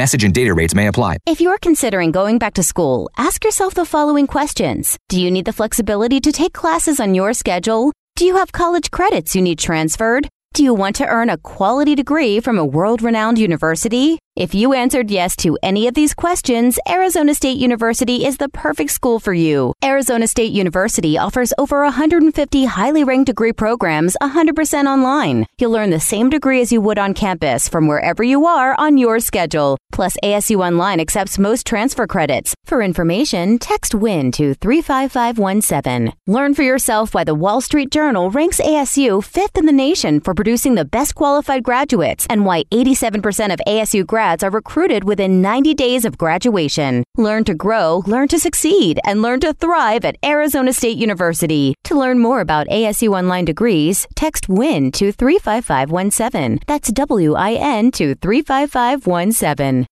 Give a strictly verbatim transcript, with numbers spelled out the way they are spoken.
Message and data rates may apply. If you're considering going back to school, ask yourself the following questions. Do you need the flexibility to take classes on your schedule? Do you have college credits you need transferred? Do you want to earn a quality degree from a world-renowned university? If you answered yes to any of these questions, Arizona State University is the perfect school for you. Arizona State University offers over one hundred fifty highly ranked degree programs one hundred percent online. You'll learn the same degree as you would on campus from wherever you are on your schedule. Plus, A S U Online accepts most transfer credits. For information, text WIN to three five five one seven. Learn for yourself why the Wall Street Journal ranks A S U fifth in the nation for producing the best qualified graduates and why eighty-seven percent of A S U grads are recruited within ninety days of graduation. Learn to grow, learn to succeed, and learn to thrive at Arizona State University. To learn more about A S U Online degrees, text WIN to three five five one seven. That's W I N to three five five one seven.